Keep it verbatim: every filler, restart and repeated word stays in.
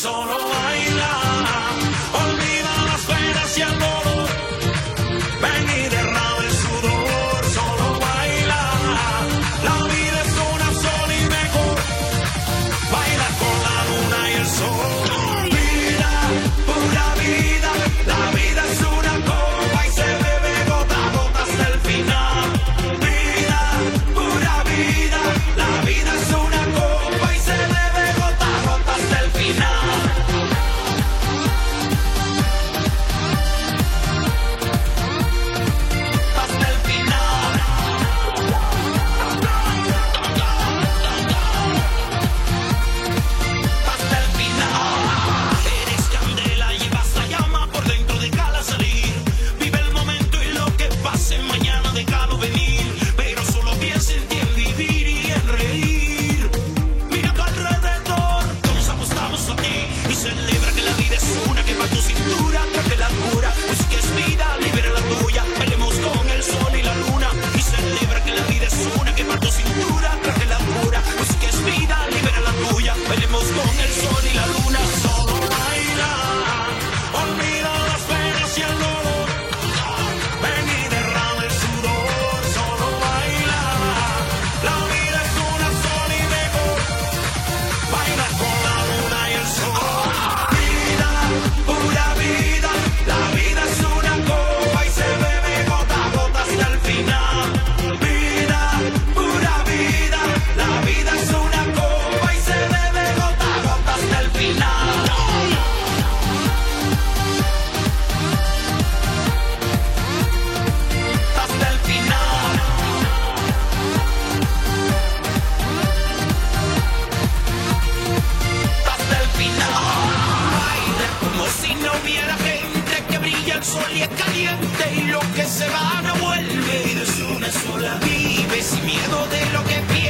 solo baila, olvida las penas y el dolor, ven y derrama el sudor, solo baila, la vida es una sola y mejor, baila con la luna y el sol, vida, pura vida, la vida es una copa y se bebe gota a gota hasta el final, vida, pura vida, la vida es una copa y se bebe gota a gota hasta el final. Hasta el final. Hasta el final. Eres candela, llevas la llama por dentro, déjala salir. Vive el momento y lo que pase mañana déjalo venir. Pero solo piensa en ti, en vivir y en reír. Mira a tu alrededor, todos apostamos a ti. Y celebra que la vida es una, que para tu cintura traje la cura. Pues que es vida, libera la tuya. Bailemos con el sol y la luna. Y celebra que la vida es una, que para tu cintura traje la cura. Pues que es vida, libera la tuya. Bailemos con el sol y la luna. Solo baila, olvida las penas y el dolor. Ven y derrama el sudor. Solo baila, la vida es una sola y mejor. Baila con la luna y el sol. Vida, pura vida, la vida es una copa y se bebe gota a gota hasta el final. Vida, pura vida, la vida es una copa y se bebe gota a gota hasta el final. Hasta el final. Hasta el final. Baila como si no hubiera gente, que brilla el sol y es caliente y lo que se va no vuelve y de una sola vive sin miedo de lo que pierde.